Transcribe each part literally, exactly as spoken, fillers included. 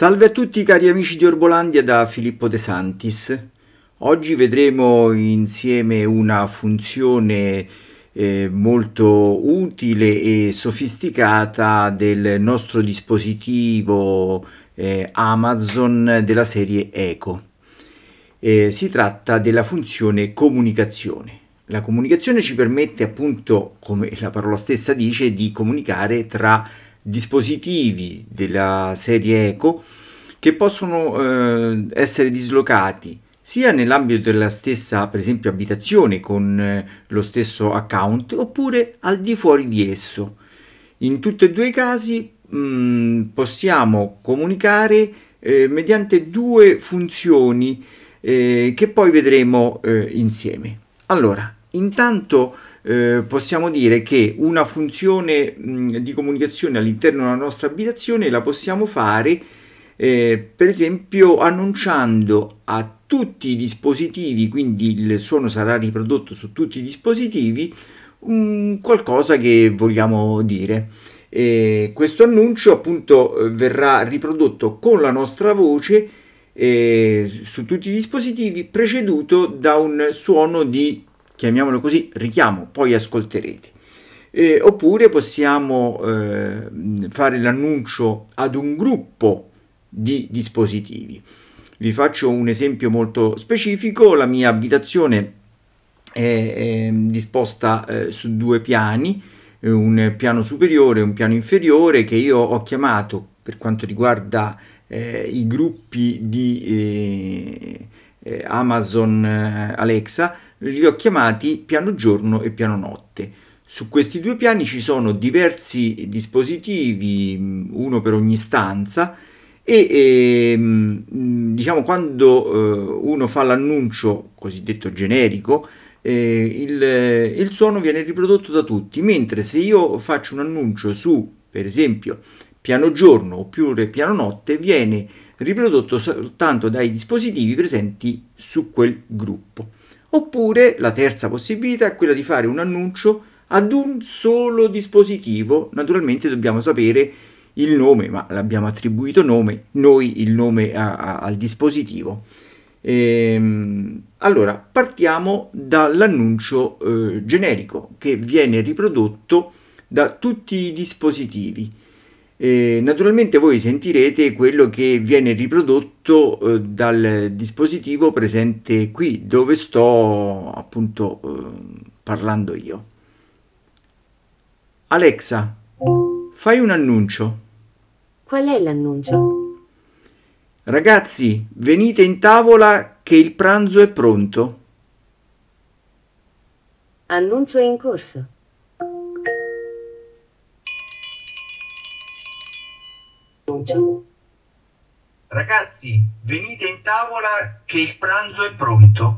Salve a tutti cari amici di Orbolandia da Filippo De Santis. Oggi vedremo insieme una funzione eh, molto utile e sofisticata del nostro dispositivo eh, Amazon della serie Echo. Eh, si tratta della funzione comunicazione. La comunicazione ci permette appunto, come la parola stessa dice, di comunicare tra dispositivi della serie Echo che possono eh, essere dislocati sia nell'ambito della stessa, per esempio, abitazione con eh, lo stesso account, oppure al di fuori di esso. In tutti e due i casi mh, possiamo comunicare eh, mediante due funzioni eh, che poi vedremo eh, insieme. Allora, intanto eh, possiamo dire che una funzione mh, di comunicazione all'interno della nostra abitazione la possiamo fare eh, per esempio annunciando a tutti i dispositivi, quindi il suono sarà riprodotto su tutti i dispositivi, um, qualcosa che vogliamo dire. E questo annuncio appunto verrà riprodotto con la nostra voce eh, su tutti i dispositivi, preceduto da un suono di, chiamiamolo così, richiamo, poi ascolterete. Eh, oppure possiamo eh, fare l'annuncio ad un gruppo di dispositivi. Vi faccio un esempio molto specifico. La mia abitazione è, è disposta eh, su due piani, eh, un piano superiore e un piano inferiore, che io ho chiamato, per quanto riguarda eh, i gruppi di eh, eh, Amazon eh, Alexa, li ho chiamati piano giorno e piano notte. Su questi due piani ci sono diversi dispositivi, uno per ogni stanza, e ehm, diciamo quando eh, uno fa l'annuncio cosiddetto generico, eh, il, il suono viene riprodotto da tutti, mentre se io faccio un annuncio su, per esempio, piano giorno oppure piano notte, viene riprodotto soltanto dai dispositivi presenti su quel gruppo. Oppure la terza possibilità è quella di fare un annuncio ad un solo dispositivo. Naturalmente dobbiamo sapere il nome, ma l'abbiamo attribuito nome, noi il nome a, a, al dispositivo. Ehm, allora, partiamo dall'annuncio eh, generico che viene riprodotto da tutti i dispositivi. Eh, naturalmente voi sentirete quello che viene riprodotto eh, dal dispositivo presente qui, dove sto appunto eh, parlando io. Alexa, fai un annuncio. Qual è l'annuncio? Ragazzi, venite in tavola che il pranzo è pronto. Annuncio è in corso. Annuncio. Ragazzi, venite in tavola che il pranzo è pronto.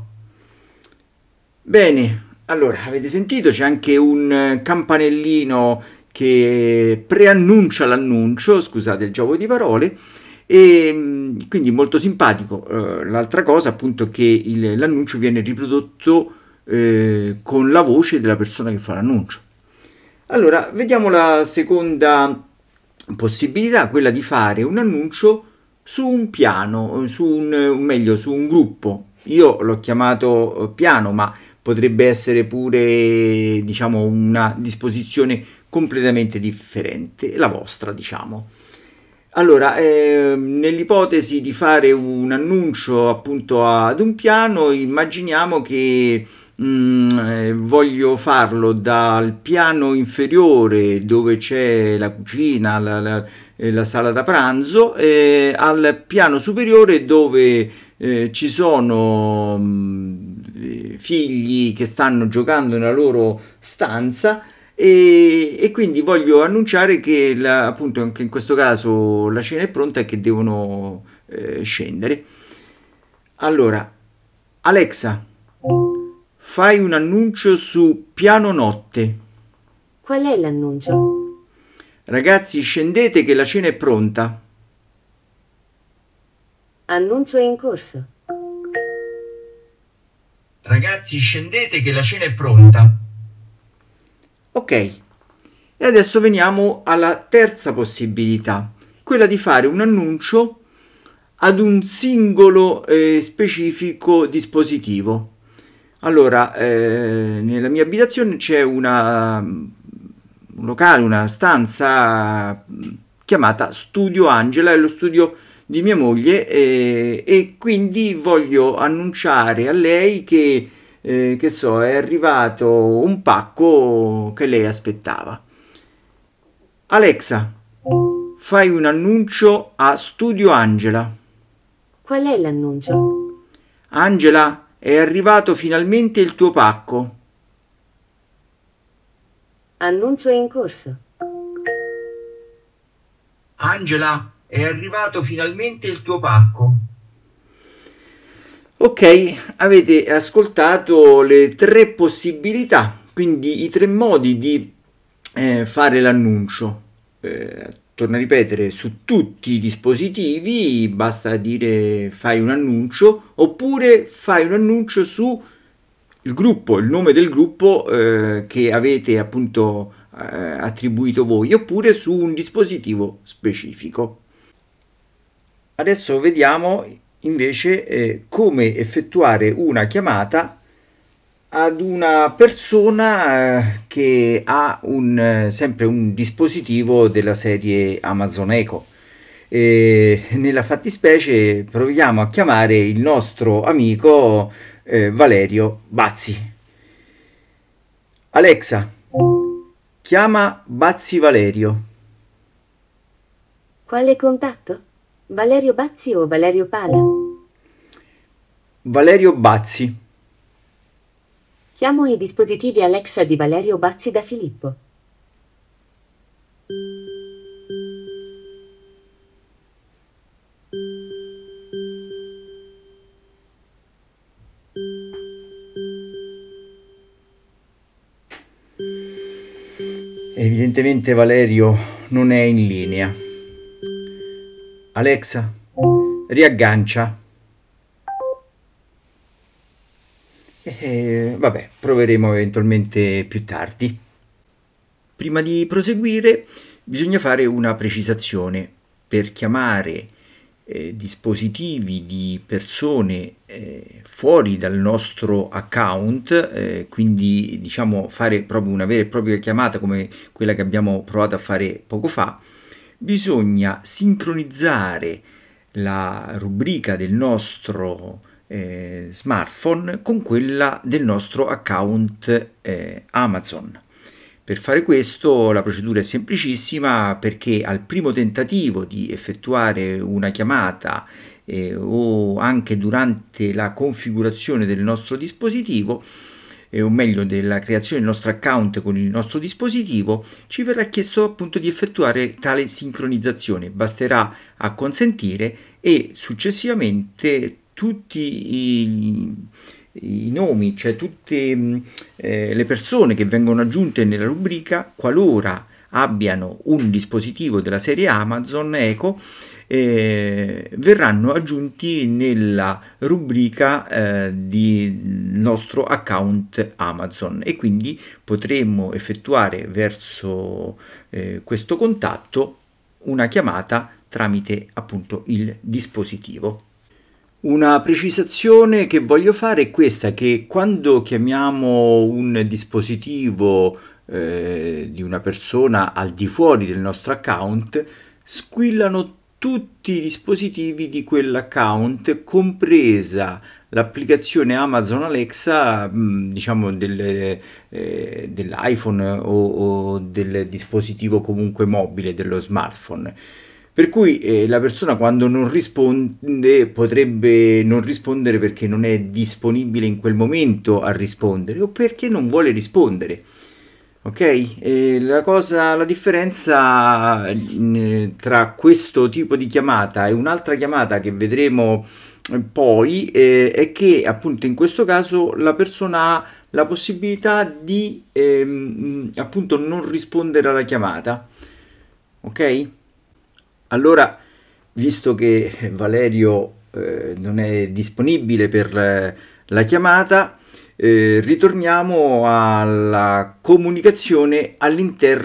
Bene, allora avete sentito, c'è anche un campanellino che preannuncia l'annuncio, scusate il gioco di parole, e quindi molto simpatico. Uh, l'altra cosa appunto è che il, l'annuncio viene riprodotto eh, con la voce della persona che fa l'annuncio. Allora, vediamo la seconda possibilità, quella di fare un annuncio su un piano, su un, meglio, su un gruppo. Io l'ho chiamato piano, ma potrebbe essere pure, diciamo, una disposizione completamente differente, la vostra, diciamo. Allora, eh, nell'ipotesi di fare un annuncio appunto ad un piano, immaginiamo che mm, eh, voglio farlo dal piano inferiore dove c'è la cucina, la, la, eh, la sala da pranzo, eh, al piano superiore dove eh, ci sono mh, figli che stanno giocando nella loro stanza. E, e quindi voglio annunciare che la, appunto anche in questo caso la cena è pronta e che devono eh, scendere. Allora, Alexa, fai un annuncio su piano notte. Qual è l'annuncio? Ragazzi, scendete che la cena è pronta. Annuncio è in corso. Ragazzi, scendete che la cena è pronta. Ok, e adesso veniamo alla terza possibilità, quella di fare un annuncio ad un singolo e specifico dispositivo. Allora, eh, nella mia abitazione c'è una, un locale, una stanza chiamata Studio Angela, è lo studio di mia moglie, eh, e quindi voglio annunciare a lei che, eh, che so, è arrivato un pacco che lei aspettava. Alexa, fai un annuncio a Studio Angela. Qual è l'annuncio? Angela, è arrivato finalmente il tuo pacco. Annuncio in corso. Angela, è arrivato finalmente il tuo pacco. Ok, avete ascoltato le tre possibilità, quindi i tre modi di eh, fare l'annuncio. Eh, torno a ripetere, su tutti i dispositivi basta dire fai un annuncio, oppure fai un annuncio su il gruppo, il nome del gruppo eh, che avete appunto eh, attribuito voi, oppure su un dispositivo specifico. Adesso vediamo invece eh, come effettuare una chiamata ad una persona eh, che ha un, eh, sempre un dispositivo della serie Amazon Echo. E nella fattispecie proviamo a chiamare il nostro amico eh, Valerio Bazzi. Alexa, chiama Bazzi Valerio. Quale contatto? Valerio Bazzi o Valerio Pala? Valerio Bazzi. Chiamo i dispositivi Alexa di Valerio Bazzi da Filippo. Evidentemente Valerio non è in linea. Alexa, riaggancia. E vabbè, proveremo eventualmente più tardi. Prima di proseguire bisogna fare una precisazione. Per chiamare eh, dispositivi di persone eh, fuori dal nostro account, eh, quindi diciamo fare proprio una vera e propria chiamata come quella che abbiamo provato a fare poco fa, bisogna sincronizzare la rubrica del nostro eh, smartphone con quella del nostro account eh, Amazon. Per fare questo la procedura è semplicissima, perché al primo tentativo di effettuare una chiamata eh, o anche durante la configurazione del nostro dispositivo, eh, o meglio della creazione del nostro account con il nostro dispositivo, ci verrà chiesto appunto di effettuare tale sincronizzazione. Basterà acconsentire e successivamente tutti i i nomi, cioè tutte eh, le persone che vengono aggiunte nella rubrica, qualora abbiano un dispositivo della serie Amazon Echo, eh, verranno aggiunti nella rubrica eh, di nostro account Amazon, e quindi potremmo effettuare verso eh, questo contatto una chiamata tramite appunto il dispositivo. Una precisazione che voglio fare è questa, che quando chiamiamo un dispositivo eh, di una persona al di fuori del nostro account, squillano tutti i dispositivi di quell'account, compresa l'applicazione Amazon Alexa, mh, diciamo del, eh, dell'iPhone o, o del dispositivo comunque mobile, dello smartphone. Per cui eh, la persona quando non risponde potrebbe non rispondere perché non è disponibile in quel momento a rispondere, o perché non vuole rispondere. Ok? E la cosa, la differenza eh, tra questo tipo di chiamata e un'altra chiamata che vedremo eh, poi eh, è che appunto in questo caso la persona ha la possibilità di ehm, appunto non rispondere alla chiamata. Ok? Allora, visto che Valerio eh, non è disponibile per eh, la chiamata, eh, ritorniamo alla comunicazione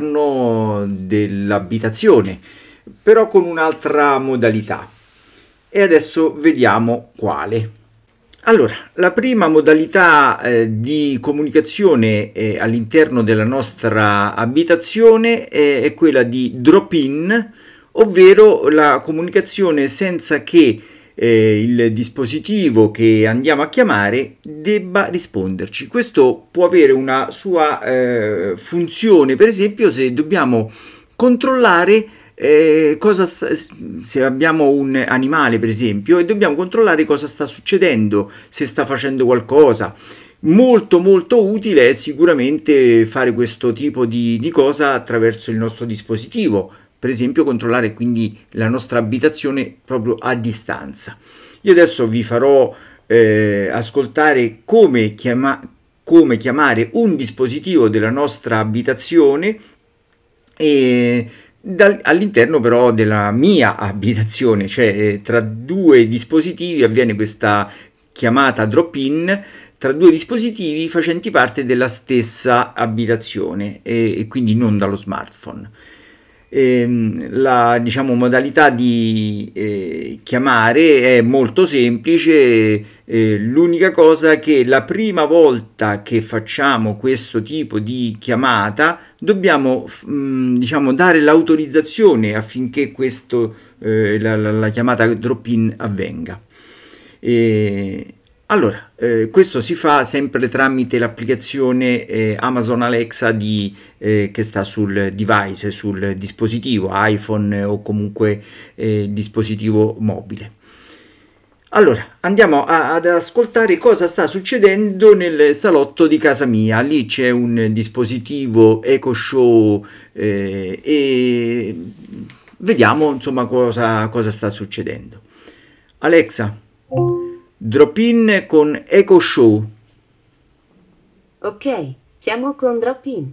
all'interno dell'abitazione, però con un'altra modalità. e adesso vediamo quale. Allora, la prima modalità eh, di comunicazione eh, all'interno della nostra abitazione è, è quella di drop-in, ovvero la comunicazione senza che eh, il dispositivo che andiamo a chiamare debba risponderci. Questo può avere una sua eh, funzione, per esempio, se dobbiamo controllare eh, cosa sta, se abbiamo un animale, per esempio, e dobbiamo controllare cosa sta succedendo, se sta facendo qualcosa. Molto molto utile è sicuramente fare questo tipo di, di cosa attraverso il nostro dispositivo, per esempio controllare quindi la nostra abitazione proprio a distanza. Io adesso vi farò eh, ascoltare come, chiama, come chiamare un dispositivo della nostra abitazione e dal, all'interno però della mia abitazione, cioè eh, tra due dispositivi avviene questa chiamata drop-in tra due dispositivi facenti parte della stessa abitazione e, e quindi non dallo smartphone. Ehm, la diciamo modalità di eh, chiamare è molto semplice, eh, l'unica cosa è che la prima volta che facciamo questo tipo di chiamata dobbiamo mh, diciamo dare l'autorizzazione affinché questo, eh, la, la, la chiamata drop-in avvenga. E, allora, eh, questo si fa sempre tramite l'applicazione eh, Amazon Alexa di, eh, che sta sul device, sul dispositivo iPhone o comunque eh, dispositivo mobile. Allora, andiamo a, ad ascoltare cosa sta succedendo nel salotto di casa mia. Lì c'è un dispositivo Echo Show eh, e vediamo insomma cosa, cosa sta succedendo. Alexa, drop-in con Echo Show. Ok, chiamo con drop-in.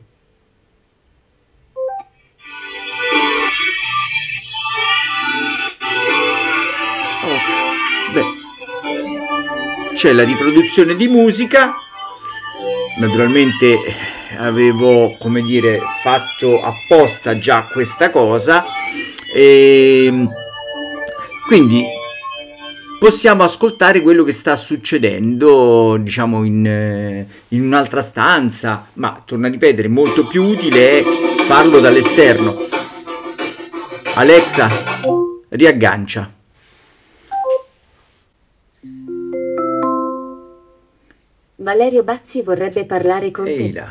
Oh, beh, c'è la riproduzione di musica. Naturalmente avevo, come dire, fatto apposta già questa cosa e quindi possiamo ascoltare quello che sta succedendo, diciamo, in, eh, in un'altra stanza, ma torno a ripetere, molto più utile è farlo dall'esterno. Alexa, riaggancia. Valerio Bazzi vorrebbe parlare con Ehi te. là.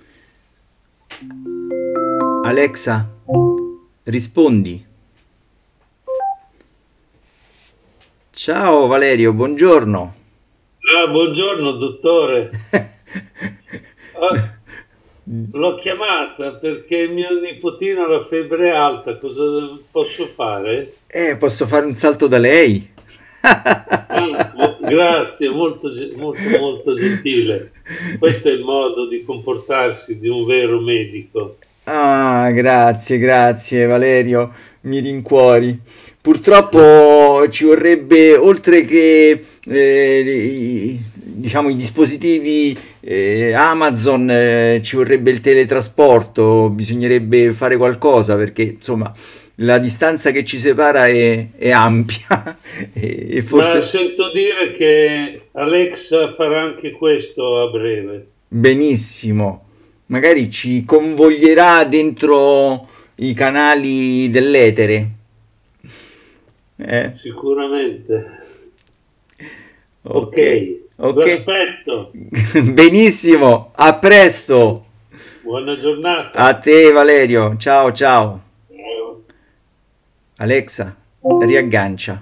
Alexa, rispondi. Ciao Valerio, buongiorno. Ah, buongiorno dottore. Ah, l'ho chiamata perché mio nipotino ha la febbre alta, cosa posso fare? Eh, posso fare un salto da lei? Ah, mo- grazie, molto, ge- molto, molto gentile. Questo è il modo di comportarsi di un vero medico. Ah, grazie, grazie Valerio, mi rincuori. Purtroppo ci vorrebbe, oltre che eh, i, diciamo, i dispositivi eh, Amazon, eh, ci vorrebbe il teletrasporto, bisognerebbe fare qualcosa perché insomma la distanza che ci separa è, è ampia e, e Ma forse sento dire che Alexa farà anche questo a breve. benissimo, magari ci convoglierà dentro i canali dell'etere. Eh, Sicuramente. ok, Ok, ok. l'aspetto. Benissimo, a presto. Buona A giornata. te Valerio, ciao ciao. Ciao. Alexa, riaggancia.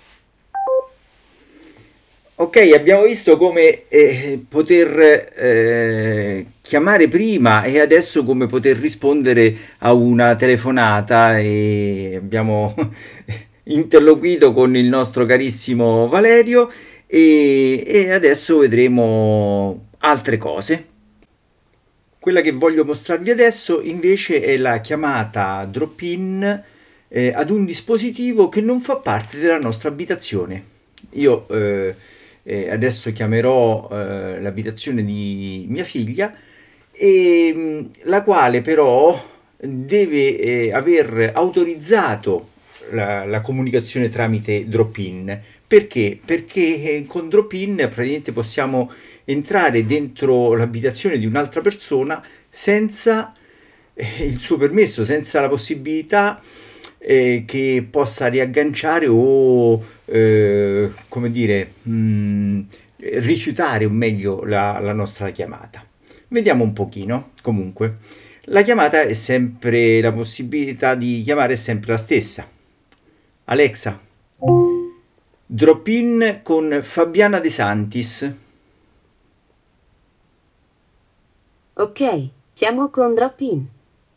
Ok, abbiamo visto come eh, poter eh, chiamare prima e adesso come poter rispondere a una telefonata e abbiamo interloquito con il nostro carissimo Valerio e, e adesso vedremo altre cose. Quella che voglio mostrarvi adesso invece è la chiamata drop-in eh, ad un dispositivo che non fa parte della nostra abitazione. Io eh, eh, adesso chiamerò eh, l'abitazione di mia figlia e mh, la quale però deve eh, aver autorizzato la, la comunicazione tramite drop-in. Perché? Perché con drop-in praticamente possiamo entrare dentro l'abitazione di un'altra persona senza eh, il suo permesso, senza la possibilità eh, che possa riagganciare o, eh, come dire, mh, rifiutare o meglio la, la nostra chiamata. Vediamo un pochino. Comunque, la chiamata è sempre, la possibilità di chiamare è sempre la stessa. Alexa, drop in con Fabiana De Santis. Ok, chiamo con drop in.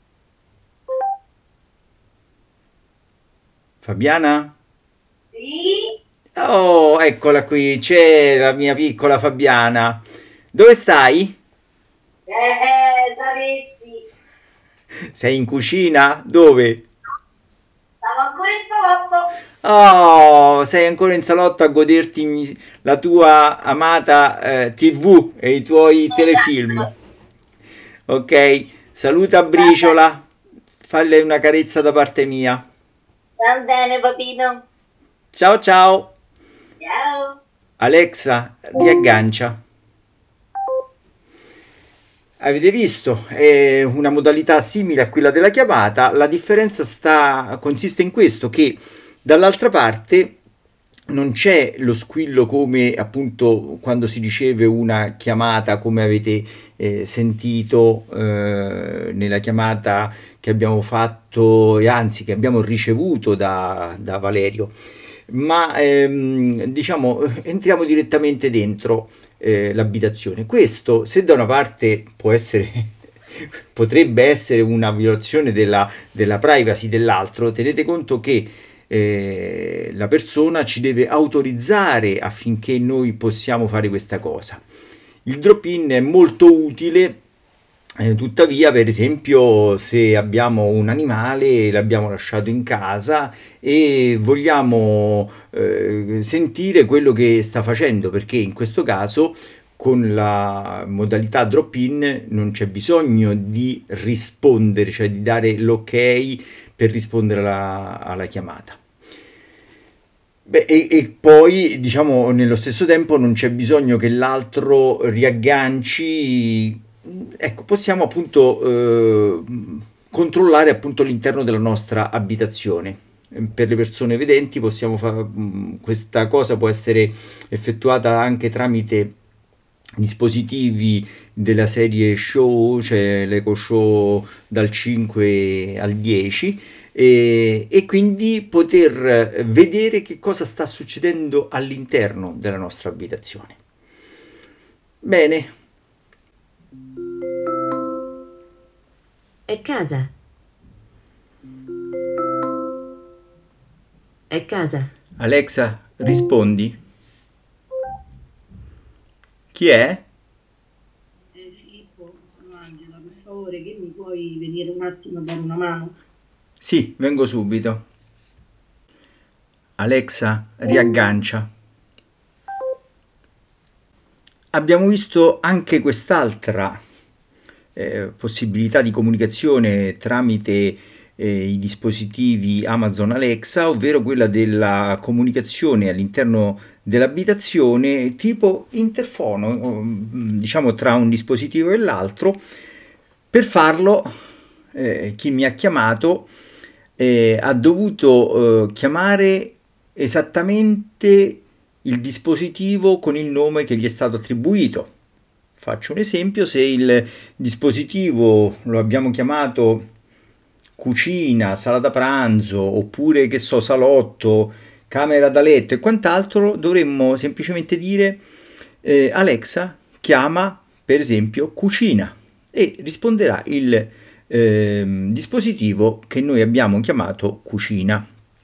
Fabiana? Sì? Oh, eccola qui, c'è la mia piccola Fabiana. Dove stai? Eh, sapessi. Sei in cucina? Dove? Stavo ancora in salotto. Oh, sei ancora in salotto a goderti mi- la tua amata eh, T V e i tuoi telefilm. Esatto. Ok, saluta Briciola, falle una carezza da parte mia. Va bene, papino. Ciao ciao. Ciao. Alexa, riaggancia. Avete visto? È una modalità simile a quella della chiamata. La differenza sta, consiste in questo, che dall'altra parte non c'è lo squillo come appunto quando si riceve una chiamata, come avete eh, sentito eh, nella chiamata che abbiamo fatto e anzi che abbiamo ricevuto da, da Valerio. Ma ehm, diciamo entriamo direttamente dentro eh, l'abitazione. Questo, se da una parte può essere, potrebbe essere una violazione della, della privacy dell'altro, tenete conto che eh, la persona ci deve autorizzare affinché noi possiamo fare questa cosa. Il drop-in è molto utile. Eh, tuttavia, per esempio, se abbiamo un animale, l'abbiamo lasciato in casa e vogliamo eh, sentire quello che sta facendo, perché in questo caso con la modalità drop-in non c'è bisogno di rispondere, cioè di dare l'ok per rispondere alla, alla chiamata. Beh, e, e poi, diciamo, nello stesso tempo non c'è bisogno che l'altro riagganci. Ecco, possiamo appunto eh, controllare appunto l'interno della nostra abitazione. Per le persone vedenti possiamo fare questa cosa può essere effettuata anche tramite dispositivi della serie Show, cioè l'Eco Show dal cinque al dieci, e, e quindi poter vedere che cosa sta succedendo all'interno della nostra abitazione. Bene. È casa. È casa. Alexa, rispondi. Chi è? Eh, Filippo, sono Angela, per favore, che mi puoi venire un attimo a dare una mano? Sì, vengo subito. Alexa, riaggancia. Abbiamo visto anche quest'altra eh, possibilità di comunicazione tramite eh, i dispositivi Amazon Alexa, ovvero quella della comunicazione all'interno dell'abitazione tipo interfono, diciamo tra un dispositivo e l'altro. Per farlo, eh, chi mi ha chiamato eh, ha dovuto eh, chiamare esattamente il dispositivo con il nome che gli è stato attribuito. Faccio un esempio: se il dispositivo lo abbiamo chiamato cucina, sala da pranzo, oppure che so, salotto, camera da letto e quant'altro, dovremmo semplicemente dire eh, Alexa, chiama per esempio cucina, e risponderà il eh, dispositivo che noi abbiamo chiamato cucina.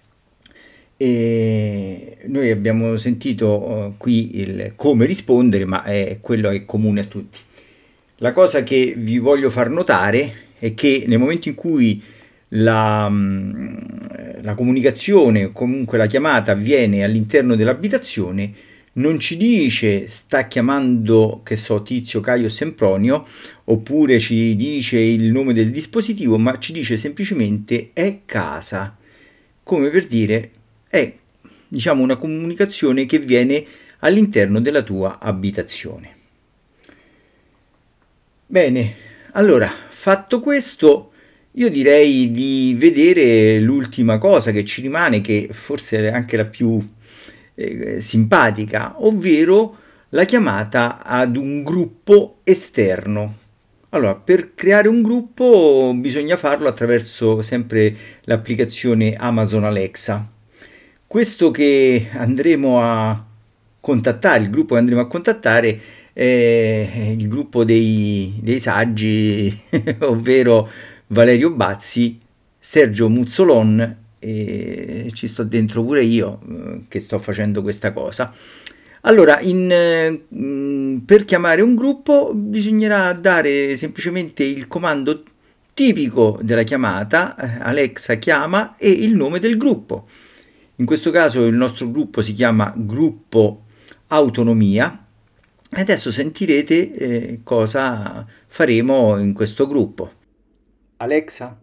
E noi abbiamo sentito uh, qui il come rispondere, ma è quello è comune a tutti. La cosa che vi voglio far notare è che nel momento in cui la, la comunicazione o comunque la chiamata avviene all'interno dell'abitazione, non ci dice sta chiamando, che so, Tizio, Caio, Sempronio, oppure ci dice il nome del dispositivo, ma ci dice semplicemente è casa. come per dire è, diciamo, una comunicazione che viene all'interno della tua abitazione. Bene, allora, fatto questo, io direi di vedere l'ultima cosa che ci rimane, che forse è anche la più eh, simpatica, ovvero la chiamata ad un gruppo esterno. Allora, per creare un gruppo bisogna farlo attraverso sempre l'applicazione Amazon Alexa. Questo che andremo a contattare, il gruppo che andremo a contattare è il gruppo dei, dei saggi, ovvero Valerio Bazzi, Sergio Muzzolon, e ci sto dentro pure io eh, che sto facendo questa cosa. Allora, in, eh, per chiamare un gruppo bisognerà dare semplicemente il comando tipico della chiamata, eh, Alexa chiama, e il nome del gruppo. In questo caso il nostro gruppo si chiama Gruppo Autonomia. Adesso sentirete eh, cosa faremo in questo gruppo. Alexa,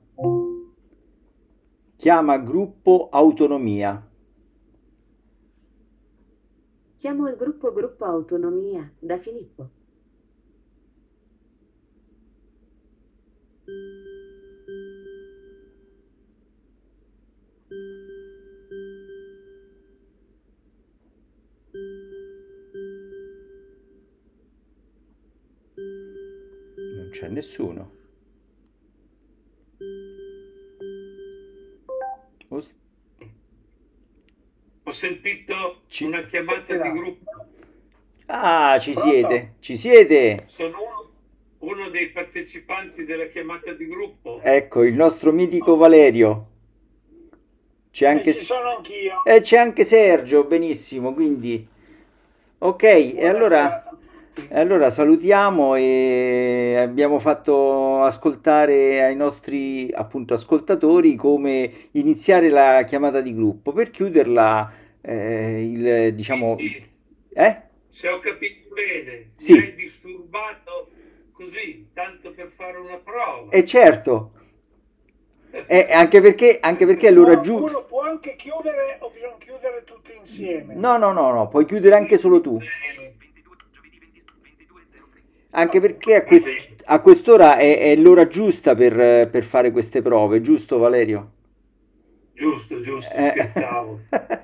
chiama Gruppo Autonomia. Chiamo il gruppo Gruppo Autonomia da Filippo. Non c'è nessuno. Ost- Ho sentito Ci- una chiamata di gruppo. Ah, ci Pronto? siete, ci siete. Sono uno, uno dei partecipanti della chiamata di gruppo. Ecco, il nostro mitico Valerio. C'è anche, E ci sono anch'io. e c'è anche Sergio, benissimo, quindi... Ok, e allora... E allora salutiamo e abbiamo fatto ascoltare ai nostri appunto ascoltatori come iniziare la chiamata di gruppo. Per chiuderla, eh, il, diciamo, Quindi, eh? se ho capito bene, Sì. mi hai disturbato così, tanto per fare una prova. E certo, e anche perché, anche perché è l'ora Uno- giusta. Uno può anche chiudere o bisogna chiudere tutti insieme? No, no, no, no, puoi chiudere anche solo tu. Eh, Anche perché a, quest- a quest'ora è, è l'ora giusta per, per fare queste prove, giusto Valerio? giusto, giusto, Eh. scherzavo.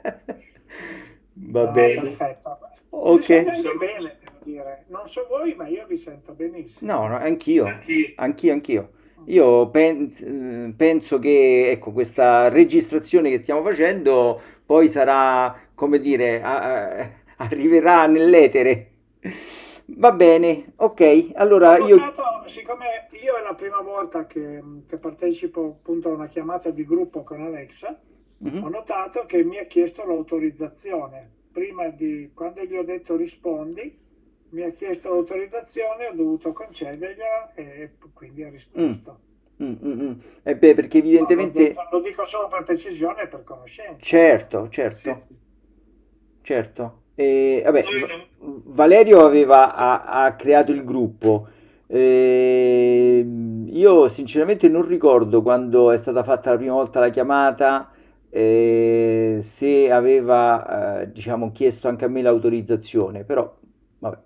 Va No, bene. perfetto. Ok. Si sente anche bene, devo dire. Non so voi, ma io vi sento benissimo. No, no, anch'io, Anch'io. anch'io, anch'io. Io pen- eh, penso che ecco, questa registrazione che stiamo facendo poi sarà, come dire, a- a- arriverà nell'etere. Va bene, ok. Allora Ho io... notato, siccome io è la prima volta che, che partecipo appunto a una chiamata di gruppo con Alexa, Mhm. ho notato che mi ha chiesto l'autorizzazione. Prima di, quando gli ho detto rispondi, mi ha chiesto l'autorizzazione, ho dovuto concedergliela e quindi ha risposto. Mm, mm, mm. Eh beh, perché No, Lo, evidentemente... detto- lo dico solo per precisione e per conoscenza. Certo, certo, certo. E, vabbè, Noi Va- no. Valerio aveva, ha, ha creato il gruppo. Ehm, io sinceramente non ricordo quando è stata fatta la prima volta la chiamata, eh, se aveva, eh, diciamo, chiesto anche a me l'autorizzazione, però, vabbè.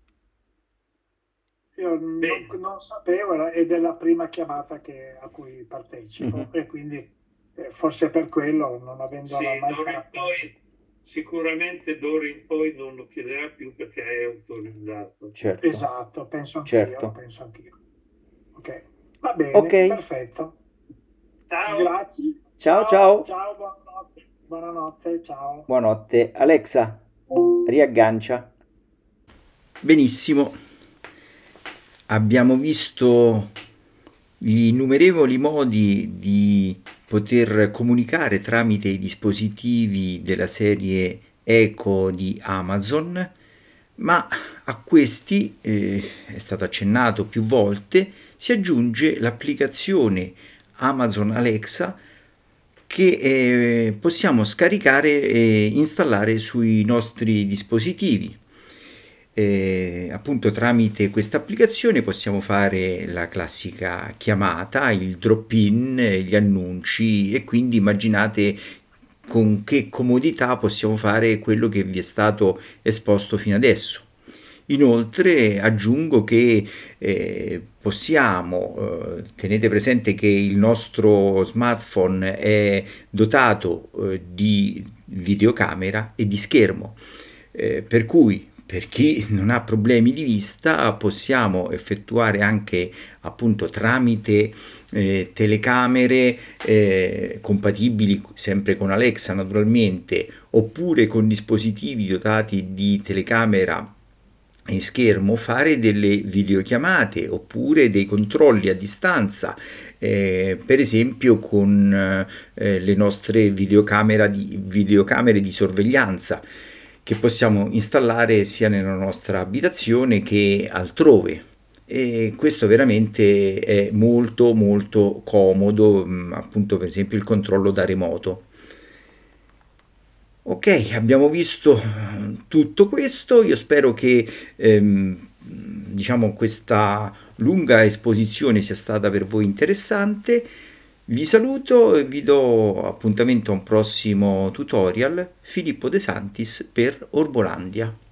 Io non, Bene. non sapevo ed è la prima chiamata che- a cui partecipo Mhm. e quindi eh, forse per quello, non avendola Sì, mai d'ora in fatta. poi, sicuramente d'ora in poi non lo chiederà più perché è autorizzato. Certo, Esatto, penso anch'io, certo. penso anch'io. Ok, va bene, Ok. perfetto. Ciao. Grazie. Ciao, ciao. Ciao, buonanotte. Buonanotte, ciao. Buonanotte. Alexa, riaggancia. Benissimo. Abbiamo visto gli innumerevoli modi di poter comunicare tramite i dispositivi della serie Echo di Amazon, ma a questi, eh, è stato accennato più volte, si aggiunge l'applicazione Amazon Alexa che eh, possiamo scaricare e installare sui nostri dispositivi. Eh, appunto tramite questa applicazione possiamo fare la classica chiamata, il drop-in, gli annunci e quindi immaginate con che comodità possiamo fare quello che vi è stato esposto fino adesso. Inoltre aggiungo che eh, possiamo, eh, tenete presente che il nostro smartphone è dotato eh, di videocamera e di schermo, eh, per cui per chi non ha problemi di vista possiamo effettuare anche appunto tramite eh, telecamere eh, compatibili sempre con Alexa naturalmente, oppure con dispositivi dotati di telecamera e schermo, fare delle videochiamate oppure dei controlli a distanza, eh, per esempio con eh, le nostre videocamere di, videocamere di sorveglianza, che possiamo installare sia nella nostra abitazione che altrove. E questo veramente è molto molto comodo, appunto per esempio il controllo da remoto. Ok, abbiamo visto tutto questo, io spero che ehm, diciamo questa lunga esposizione sia stata per voi interessante. Vi saluto e vi do appuntamento a un prossimo tutorial. Filippo De Santis per Orbolandia.